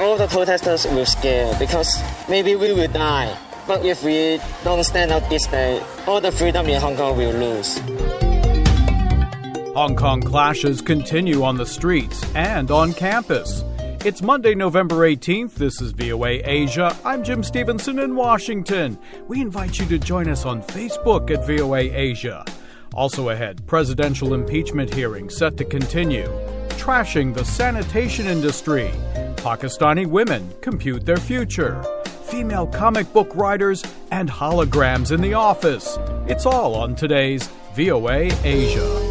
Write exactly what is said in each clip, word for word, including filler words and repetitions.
All the protesters will scare because maybe we will die. But if we don't stand up this day, all the freedom in Hong Kong will lose. Hong Kong clashes continue on the streets and on campus. It's Monday, November eighteenth. This is V O A Asia. I'm Jim Stevenson in Washington. We invite you to join us on Facebook at V O A Asia. Also ahead, presidential impeachment hearings set to continue. Trashing the sanitation industry. Pakistani women compute their future. Female comic book writers and holograms in the office. It's all on today's V O A Asia.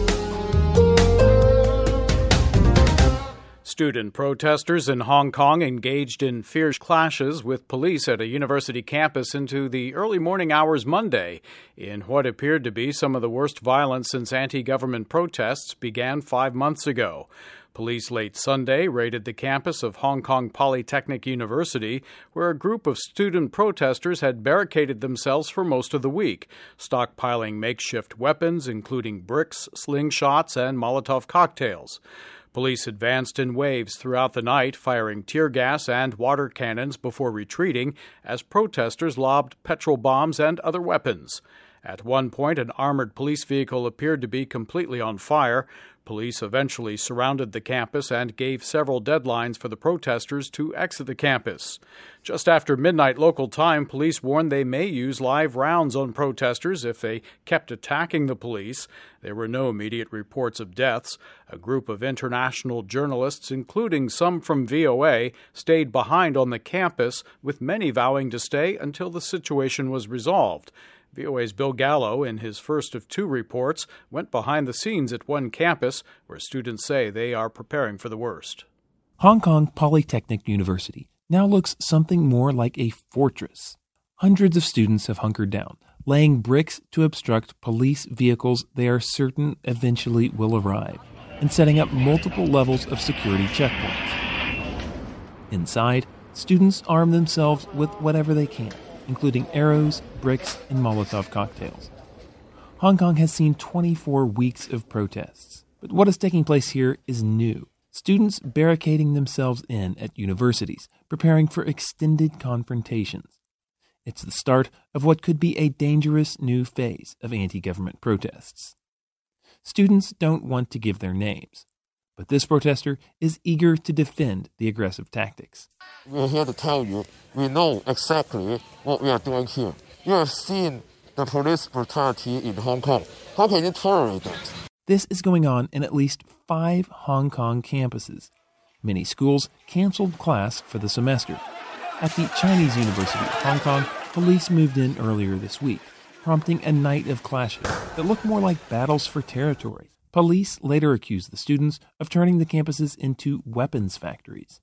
Student protesters in Hong Kong engaged in fierce clashes with police at a university campus into the early morning hours Monday in what appeared to be some of the worst violence since anti-government protests began five months ago. Police late Sunday raided the campus of Hong Kong Polytechnic University, where a group of student protesters had barricaded themselves for most of the week, stockpiling makeshift weapons, including bricks, slingshots, and Molotov cocktails. Police advanced in waves throughout the night, firing tear gas and water cannons before retreating as protesters lobbed petrol bombs and other weapons. At one point, an armored police vehicle appeared to be completely on fire. Police eventually surrounded the campus and gave several deadlines for the protesters to exit the campus. Just after midnight local time, police warned they may use live rounds on protesters if they kept attacking the police. There were no immediate reports of deaths. A group of international journalists, including some from V O A, stayed behind on the campus, with many vowing to stay until the situation was resolved. V O A's Bill Gallo, in his first of two reports, went behind the scenes at one campus where students say they are preparing for the worst. Hong Kong Polytechnic University now looks something more like a fortress. Hundreds of students have hunkered down, laying bricks to obstruct police vehicles they are certain eventually will arrive, and setting up multiple levels of security checkpoints. Inside, students arm themselves with whatever they can, including arrows, bricks, and Molotov cocktails. Hong Kong has seen twenty-four weeks of protests, but what is taking place here is new. Students barricading themselves in at universities, preparing for extended confrontations. It's the start of what could be a dangerous new phase of anti-government protests. Students don't want to give their names, but this protester is eager to defend the aggressive tactics. We're here to tell you, we know exactly what we are doing here. You have seen the police brutality in Hong Kong. How can you tolerate that? This is going on in at least five Hong Kong campuses. Many schools canceled class for the semester. At the Chinese University of Hong Kong, police moved in earlier this week, prompting a night of clashes that look more like battles for territory. Police later accused the students of turning the campuses into weapons factories.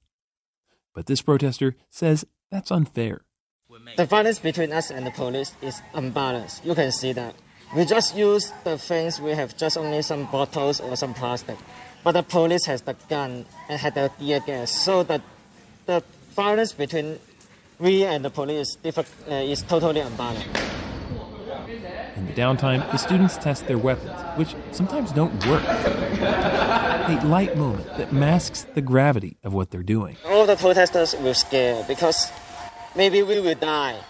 But this protester says that's unfair. The violence between us and the police is unbalanced. You can see that. We just use the things, we have just only some bottles or some plastic. But the police has the gun and had the tear gas. So that the violence between we and the police is, uh, is totally unbalanced. In the downtime, the students test their weapons, which sometimes don't work. A light moment that masks the gravity of what they're doing. All the protesters will scare because maybe we will die.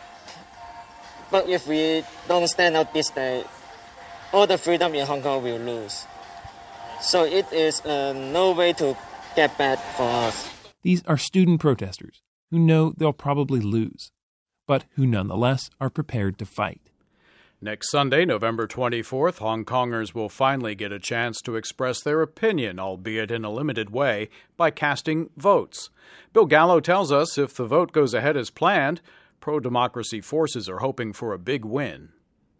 But if we don't stand up this day, all the freedom in Hong Kong will lose. So it is uh, no way to get back for us. These are student protesters who know they'll probably lose, but who nonetheless are prepared to fight. Next Sunday, November twenty-fourth, Hong Kongers will finally get a chance to express their opinion, albeit in a limited way, by casting votes. Bill Gallo tells us if the vote goes ahead as planned, pro-democracy forces are hoping for a big win.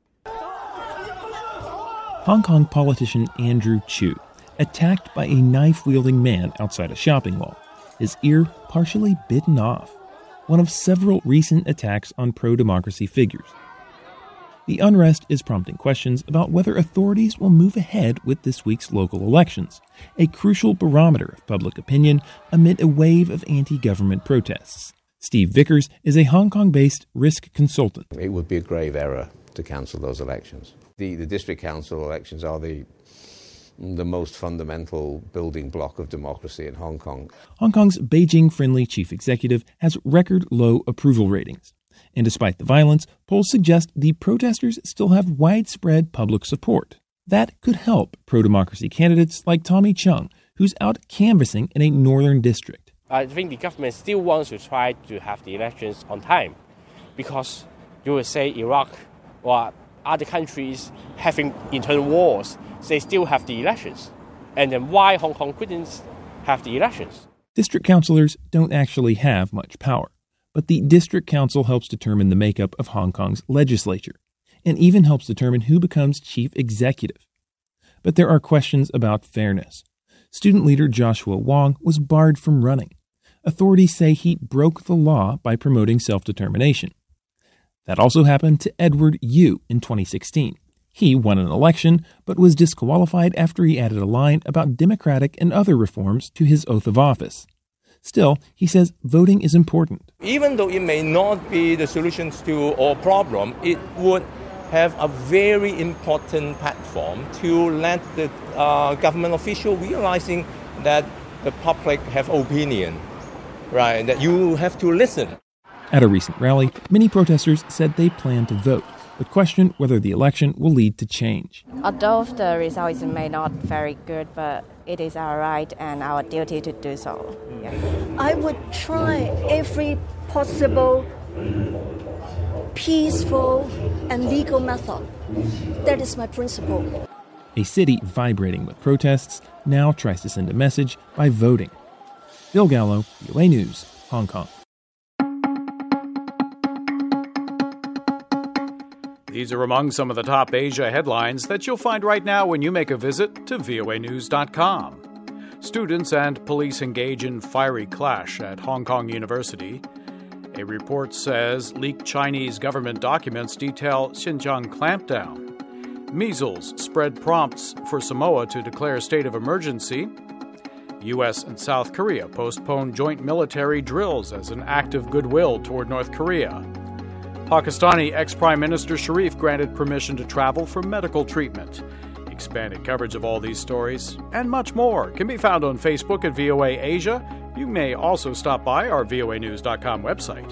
Hong Kong politician Andrew Chu, attacked by a knife-wielding man outside a shopping mall, his ear partially bitten off, one of several recent attacks on pro-democracy figures. The unrest is prompting questions about whether authorities will move ahead with this week's local elections, a crucial barometer of public opinion amid a wave of anti-government protests. Steve Vickers is a Hong Kong-based risk consultant. It would be a grave error to cancel those elections. The, the district council elections are the the most fundamental building block of democracy in Hong Kong. Hong Kong's Beijing-friendly chief executive has record low approval ratings. And despite the violence, polls suggest the protesters still have widespread public support. That could help pro-democracy candidates like Tommy Chung, who's out canvassing in a northern district. I think the government still wants to try to have the elections on time because you will say Iraq or other countries having internal wars, they still have the elections. And then why Hong Kong couldn't have the elections? District councillors don't actually have much power, but the district council helps determine the makeup of Hong Kong's legislature and even helps determine who becomes chief executive. But there are questions about fairness. Student leader Joshua Wong was barred from running. Authorities say he broke the law by promoting self-determination. That also happened to Edward Yu in twenty sixteen. He won an election, but was disqualified after he added a line about democratic and other reforms to his oath of office. Still, he says voting is important. Even though it may not be the solutions to all problems, it would have a very important platform to let the uh, government official realizing that the public have opinion, right? That you have to listen. At a recent rally, many protesters said they plan to vote, but questioned whether the election will lead to change. Although the results may not very good, but it is our right and our duty to do so. Yeah. I would try every possible peaceful and legal method. That is my principle. A city vibrating with protests now tries to send a message by voting. Bill Gallo, V O A News, Hong Kong. These are among some of the top Asia headlines that you'll find right now when you make a visit to V O A news dot com. Students and police engage in fiery clash at Hong Kong University. A report says leaked Chinese government documents detail Xinjiang clampdown. Measles spread prompts for Samoa to declare a state of emergency. U S and South Korea postpone joint military drills as an act of goodwill toward North Korea. Pakistani ex-Prime Minister Sharif granted permission to travel for medical treatment. Expanded coverage of all these stories and much more can be found on Facebook at V O A Asia. You may also stop by our V O A news dot com website.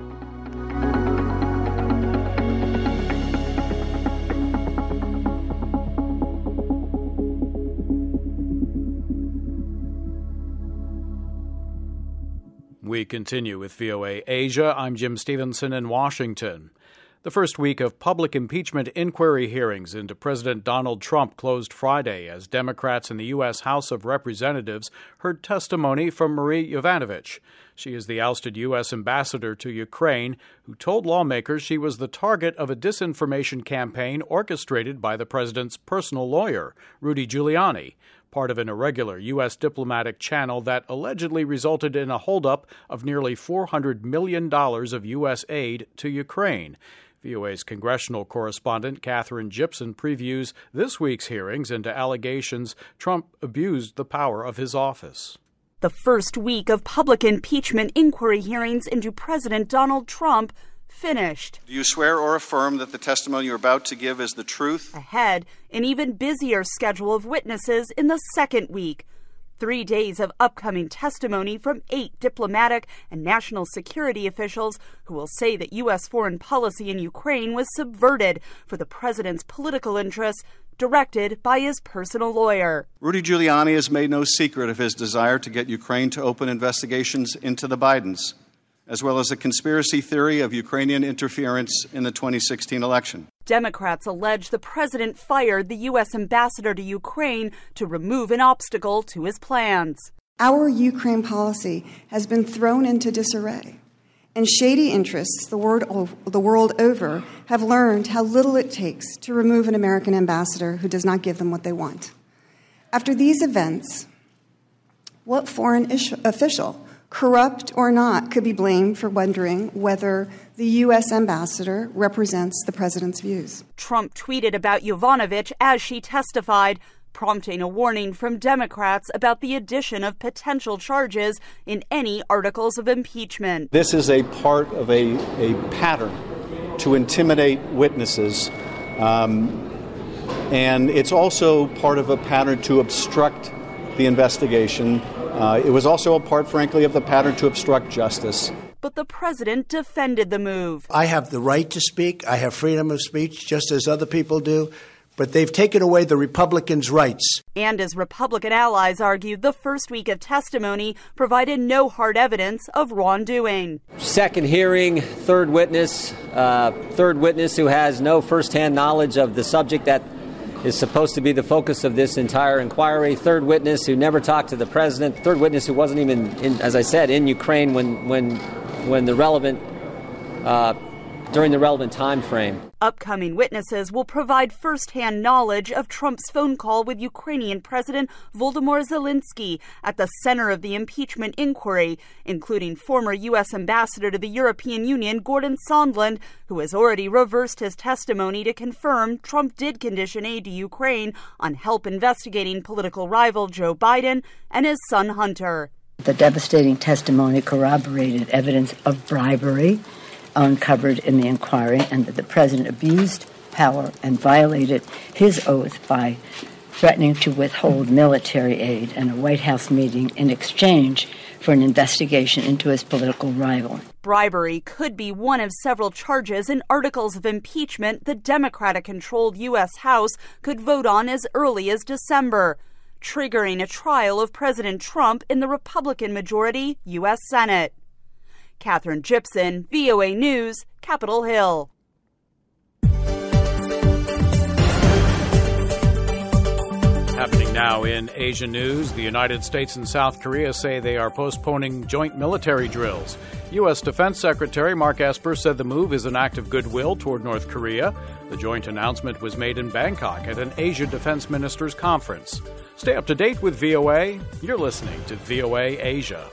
We continue with V O A Asia. I'm Jim Stevenson in Washington. The first week of public impeachment inquiry hearings into President Donald Trump closed Friday as Democrats in the U S House of Representatives heard testimony from Marie Yovanovitch. She is the ousted U S ambassador to Ukraine, who told lawmakers she was the target of a disinformation campaign orchestrated by the president's personal lawyer, Rudy Giuliani, part of an irregular U S diplomatic channel that allegedly resulted in a holdup of nearly four hundred million dollars of U S aid to Ukraine. V O A's congressional correspondent Catherine Gibson previews this week's hearings into allegations Trump abused the power of his office. The first week of public impeachment inquiry hearings into President Donald Trump finished. Do you swear or affirm that the testimony you're about to give is the truth? Ahead, an even busier schedule of witnesses in the second week. Three days of upcoming testimony from eight diplomatic and national security officials who will say that U S foreign policy in Ukraine was subverted for the president's political interests, directed by his personal lawyer. Rudy Giuliani has made no secret of his desire to get Ukraine to open investigations into the Bidens, as well as a conspiracy theory of Ukrainian interference in the twenty sixteen election. Democrats allege the president fired the U S ambassador to Ukraine to remove an obstacle to his plans. Our Ukraine policy has been thrown into disarray, and shady interests the world, the world over have learned how little it takes to remove an American ambassador who does not give them what they want. After these events, what foreign ish- official, corrupt or not, could be blamed for wondering whether the U S ambassador represents the president's views? Trump tweeted about Yovanovitch as she testified, prompting a warning from Democrats about the addition of potential charges in any articles of impeachment. This is a part of a, a pattern to intimidate witnesses um, And it's also part of a pattern to obstruct the investigation. Uh, it was also a part, frankly, of the pattern to obstruct justice. But the president defended the move. I have the right to speak. I have freedom of speech, just as other people do. But they've taken away the Republicans' rights. And as Republican allies argued, the first week of testimony provided no hard evidence of wrongdoing. Second hearing, third witness, uh, third witness who has no firsthand knowledge of the subject that is supposed to be the focus of this entire inquiry. Third witness who never talked to the president. Third witness who wasn't even, in, as I said, in Ukraine when when when the relevant uh, during the relevant time frame. Upcoming witnesses will provide firsthand knowledge of Trump's phone call with Ukrainian President Volodymyr Zelensky at the center of the impeachment inquiry, including former U S Ambassador to the European Union Gordon Sondland, who has already reversed his testimony to confirm Trump did condition aid to Ukraine on help investigating political rival Joe Biden and his son Hunter. The devastating testimony corroborated evidence of bribery uncovered in the inquiry, and that the president abused power and violated his oath by threatening to withhold military aid and a White House meeting in exchange for an investigation into his political rival. Bribery could be one of several charges in articles of impeachment the Democratic-controlled U S House could vote on as early as December, triggering a trial of President Trump in the Republican-majority U S Senate. Catherine Gibson, V O A News, Capitol Hill. Happening now in Asia news, the United States and South Korea say they are postponing joint military drills. U S. Defense Secretary Mark Esper said the move is an act of goodwill toward North Korea. The joint announcement was made in Bangkok at an Asia Defense Ministers Conference. Stay up to date with V O A. You're listening to V O A Asia.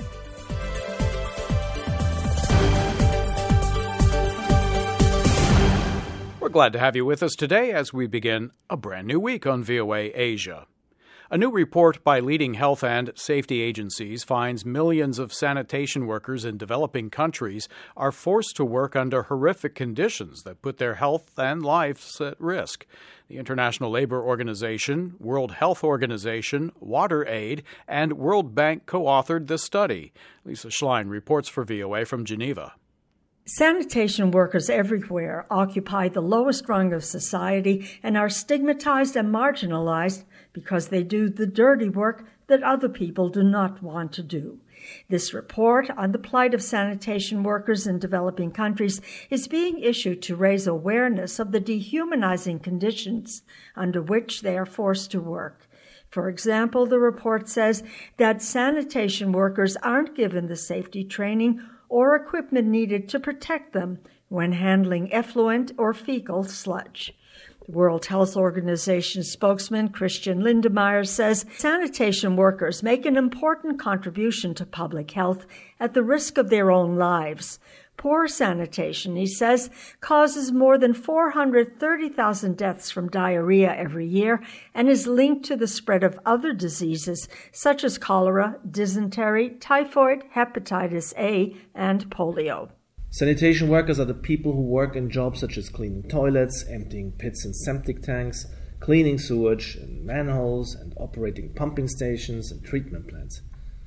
We're glad to have you with us today as we begin a brand new week on V O A Asia. A new report by leading health and safety agencies finds millions of sanitation workers in developing countries are forced to work under horrific conditions that put their health and lives at risk. The International Labor Organization, World Health Organization, WaterAid, and World Bank co-authored this study. Lisa Schlein reports for V O A from Geneva. Sanitation workers everywhere occupy the lowest rung of society and are stigmatized and marginalized because they do the dirty work that other people do not want to do. This report on the plight of sanitation workers in developing countries is being issued to raise awareness of the dehumanizing conditions under which they are forced to work. For example, the report says that sanitation workers aren't given the safety training or equipment needed to protect them when handling effluent or fecal sludge. The World Health Organization spokesman Christian Lindemeyer says sanitation workers make an important contribution to public health at the risk of their own lives. Poor sanitation, he says, causes more than four hundred thirty thousand deaths from diarrhea every year and is linked to the spread of other diseases such as cholera, dysentery, typhoid, hepatitis A, and polio. Sanitation workers are the people who work in jobs such as cleaning toilets, emptying pits and septic tanks, cleaning sewage and manholes, and operating pumping stations and treatment plants.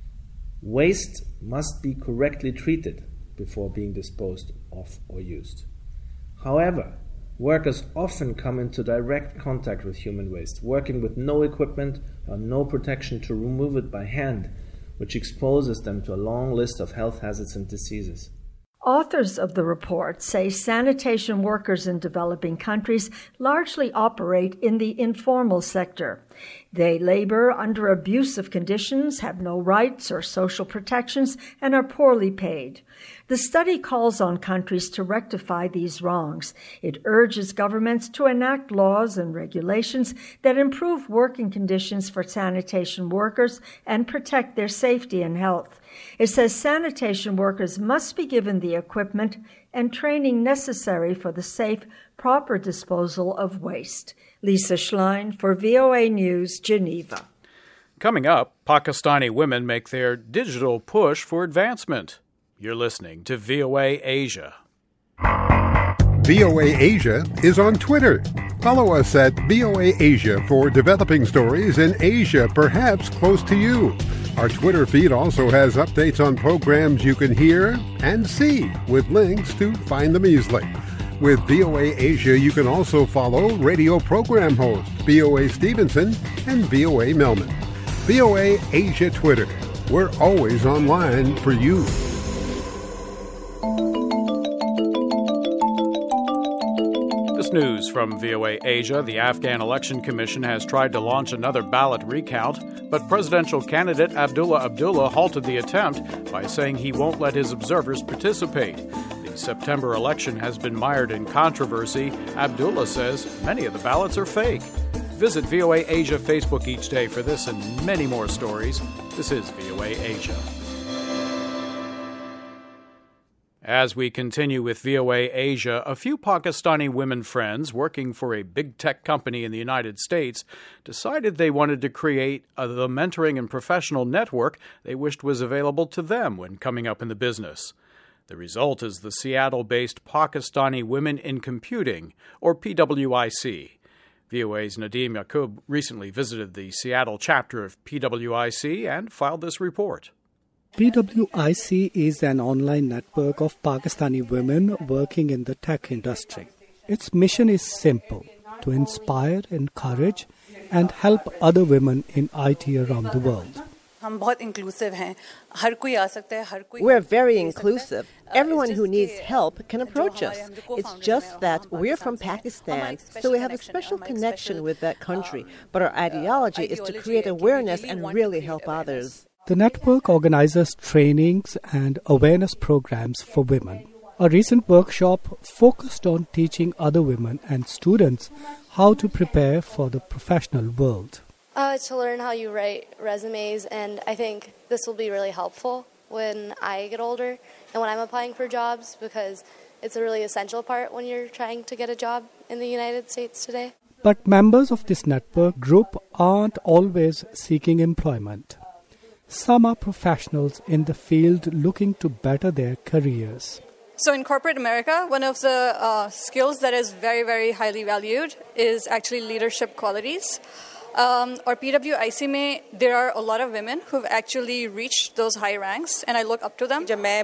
Waste must be correctly treated before being disposed of or used. However, workers often come into direct contact with human waste, working with no equipment or no protection to remove it by hand, which exposes them to a long list of health hazards and diseases. Authors of the report say sanitation workers in developing countries largely operate in the informal sector. They labor under abusive conditions, have no rights or social protections, and are poorly paid. The study calls on countries to rectify these wrongs. It urges governments to enact laws and regulations that improve working conditions for sanitation workers and protect their safety and health. It says sanitation workers must be given the equipment and training necessary for the safe, proper disposal of waste. Lisa Schlein for V O A News, Geneva. Coming up, Pakistani women make their digital push for advancement. You're listening to V O A Asia. V O A Asia is on Twitter. Follow us at V O A Asia for developing stories in Asia, perhaps close to you. Our Twitter feed also has updates on programs you can hear and see with links to find them easily. With V O A Asia, you can also follow radio program host V O A Stevenson and V O A Melman. V O A Asia Twitter. We're always online for you. This news from V O A Asia. The Afghan Election Commission has tried to launch another ballot recount, but presidential candidate Abdullah Abdullah halted the attempt by saying he won't let his observers participate. The September election has been mired in controversy. Abdullah says many of the ballots are fake. Visit V O A Asia Facebook each day for this and many more stories. This is V O A Asia. As we continue with V O A Asia, a few Pakistani women friends working for a big tech company in the United States decided they wanted to create a, the mentoring and professional network they wished was available to them when coming up in the business. The result is the Seattle-based Pakistani Women in Computing, or P W I C. V O A's Nadim Yaqub recently visited the Seattle chapter of P W I C and filed this report. P W I C is an online network of Pakistani women working in the tech industry. Its mission is simple: to inspire, encourage, and help other women in I T around the world. We're very inclusive. Everyone who needs help can approach us. It's just that we're from Pakistan, so we have a special connection with that country. But our ideology is to create awareness and really help others. The network organizes trainings and awareness programs for women. A recent workshop focused on teaching other women and students how to prepare for the professional world. Uh, to learn how you write resumes, and I think this will be really helpful when I get older and when I'm applying for jobs, because it's a really essential part when you're trying to get a job in the United States today. But members of this network group aren't always seeking employment. Some are professionals in the field looking to better their careers. So in corporate America, one of the uh, skills that is very, very highly valued is actually leadership qualities. Um, or P W I C mein, there are a lot of women who've actually reached those high ranks, and I look up to them. When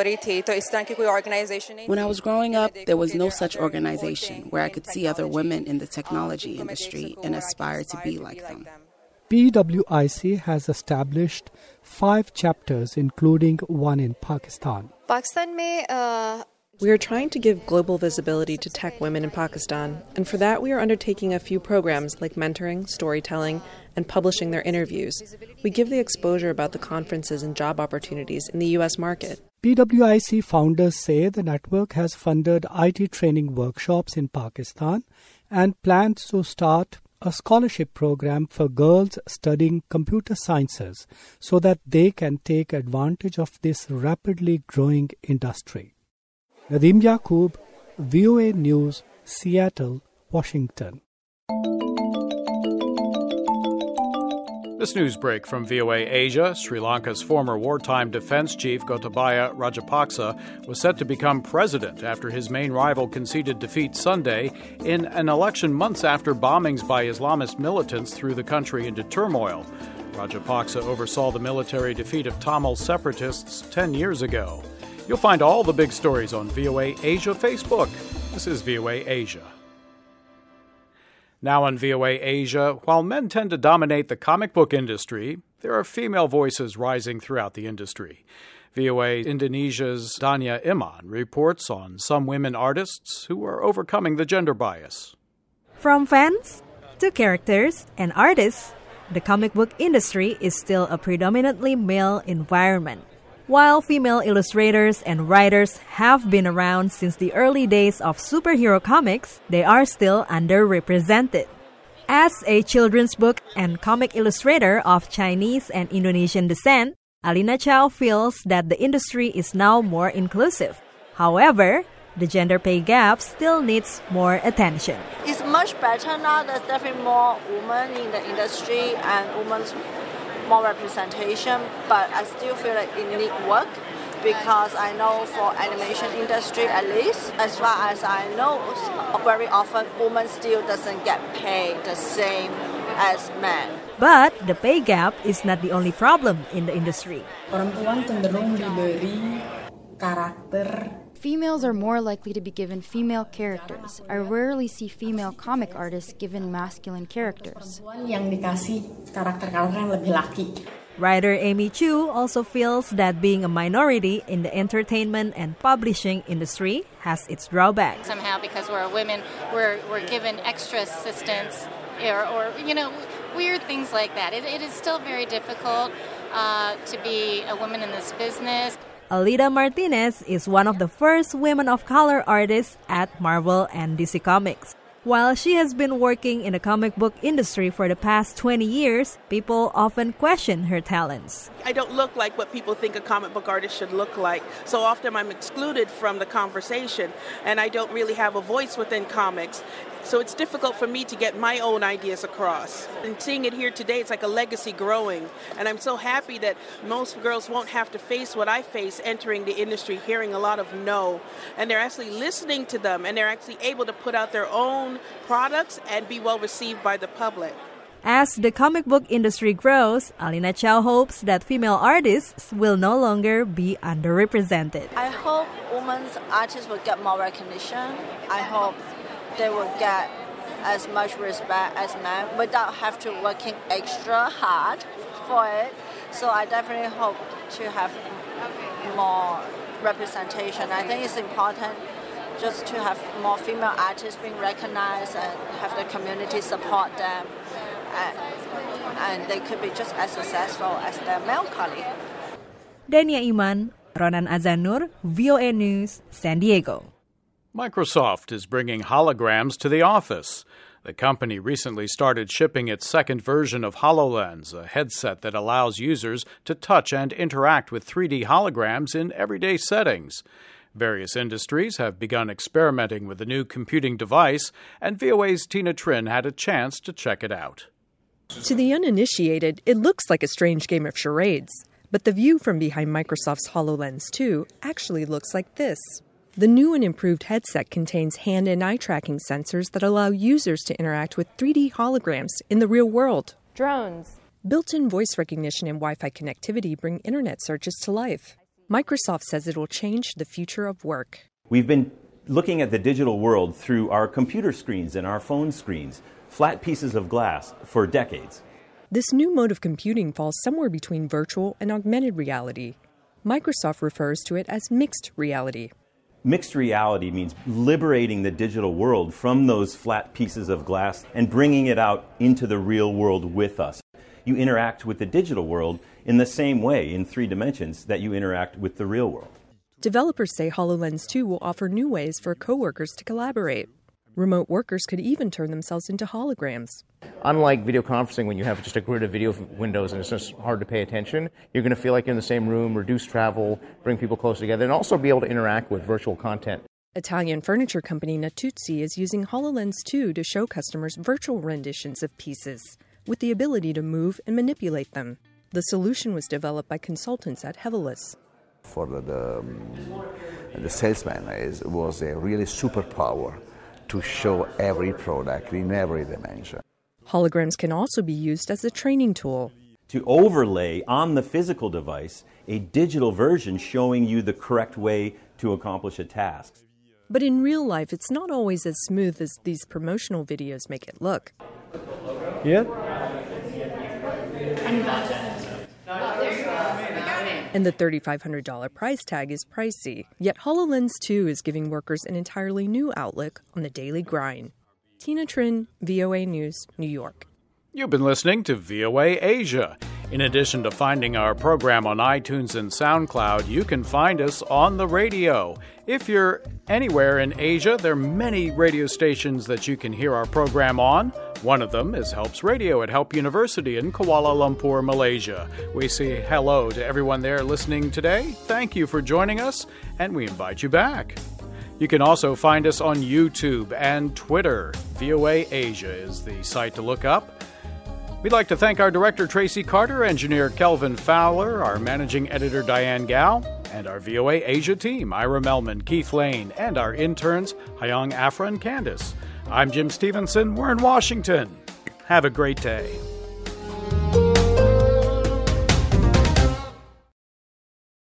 I was growing up, there was no such organization where I could see other women in the technology industry and aspire to be like them. P W I C has established five chapters, including one in Pakistan. Pakistan mein, uh, we are trying to give global visibility to tech women in Pakistan, and for that we are undertaking a few programs like mentoring, storytelling, and publishing their interviews. We give the exposure about the conferences and job opportunities in the U S market. P W I C founders say the network has funded I T training workshops in Pakistan and plans to start a scholarship program for girls studying computer sciences so that they can take advantage of this rapidly growing industry. Nadim Yaqub, V O A News, Seattle, Washington. This news break from V O A Asia: Sri Lanka's former wartime defense chief Gotabaya Rajapaksa was set to become president after his main rival conceded defeat Sunday in an election months after bombings by Islamist militants threw the country into turmoil. Rajapaksa oversaw the military defeat of Tamil separatists ten years ago. You'll find all the big stories on V O A Asia Facebook. This is V O A Asia. Now on V O A Asia, while men tend to dominate the comic book industry, there are female voices rising throughout the industry. V O A Indonesia's Danya Iman reports on some women artists who are overcoming the gender bias. From fans to characters and artists, the comic book industry is still a predominantly male environment. While female illustrators and writers have been around since the early days of superhero comics, they are still underrepresented. As a children's book and comic illustrator of Chinese and Indonesian descent, Alina Chow feels that the industry is now more inclusive. However, the gender pay gap still needs more attention. It's much better now. There's definitely more women in the industry and women's more representation, but I still feel like it needs work because I know for animation industry at least, as far as I know, very often women still doesn't get paid the same as men. But the pay gap is not the only problem in the industry. Perempuan cenderung diberi karakter. Females are more likely to be given female characters. I rarely see female comic artists given masculine characters. Perempuan yang dikasih karakter-karakter yang lebih laki. Writer Amy Chu also feels that being a minority in the entertainment and publishing industry has its drawbacks. Somehow, because we're women, we're we're given extra assistance, or, or you know, weird things like that. It, it is still very difficult uh, to be a woman in this business. Alida Martinez is one of the first women of color artists at Marvel and D C Comics. While she has been working in the comic book industry for the past twenty years, people often question her talents. I don't look like what people think a comic book artist should look like. So often I'm excluded from the conversation, and I don't really have a voice within comics. So it's difficult for me to get my own ideas across. And seeing it here today, it's like a legacy growing. And I'm so happy that most girls won't have to face what I face entering the industry, hearing a lot of no. And they're actually listening to them, and they're actually able to put out their own products and be well received by the public. As the comic book industry grows, Alina Chow hopes that female artists will no longer be underrepresented. I hope women's artists will get more recognition. I hope they will get as much respect as men without have to working extra hard for it. So I definitely hope to have more representation. I think it's important just to have more female artists being recognized and have the community support them. And, and they could be just as successful as their male colleagues. Dania Iman, Ronan Azanur, V O A News, San Diego. Microsoft is bringing holograms to the office. The company recently started shipping its second version of HoloLens, a headset that allows users to touch and interact with three D holograms in everyday settings. Various industries have begun experimenting with the new computing device, and V O A's Tina Trin had a chance to check it out. To the uninitiated, it looks like a strange game of charades. But the view from behind Microsoft's HoloLens two actually looks like this. The new and improved headset contains hand and eye tracking sensors that allow users to interact with three D holograms in the real world. Drones. Built-in voice recognition and Wi-Fi connectivity bring internet searches to life. Microsoft says it will change the future of work. We've been looking at the digital world through our computer screens and our phone screens, flat pieces of glass, for decades. This new mode of computing falls somewhere between virtual and augmented reality. Microsoft refers to it as mixed reality. Mixed reality means liberating the digital world from those flat pieces of glass and bringing it out into the real world with us. You interact with the digital world in the same way, in three dimensions, that you interact with the real world. Developers say HoloLens two will offer new ways for coworkers to collaborate. Remote workers could even turn themselves into holograms. Unlike video conferencing, when you have just a grid of video windows and it's just hard to pay attention, you're going to feel like you're in the same room, reduce travel, bring people closer together, and also be able to interact with virtual content. Italian furniture company Natuzzi is using HoloLens two to show customers virtual renditions of pieces, with the ability to move and manipulate them. The solution was developed by consultants at Hevelis. For the, the, the salesman, it was a really superpower to show every product in every dimension. Holograms can also be used as a training tool. To overlay on the physical device a digital version showing you the correct way to accomplish a task. But in real life, it's not always as smooth as these promotional videos make it look. Yeah. And the three thousand five hundred dollars price tag is pricey. Yet HoloLens two is giving workers an entirely new outlook on the daily grind. Tina Trin, V O A News, New York. You've been listening to V O A Asia. In addition to finding our program on iTunes and SoundCloud, you can find us on the radio. If you're anywhere in Asia, there are many radio stations that you can hear our program on. One of them is Helps Radio at Help University in Kuala Lumpur, Malaysia. We say hello to everyone there listening today. Thank you for joining us, and we invite you back. You can also find us on YouTube and Twitter. V O A Asia is the site to look up. We'd like to thank our director, Tracy Carter, engineer Kelvin Fowler, our managing editor, Diane Gao. and our V O A Asia team, Ira Melman, Keith Lane, and our interns, Hyung, Afra, and Candace. I'm Jim Stevenson. We're in Washington. Have a great day.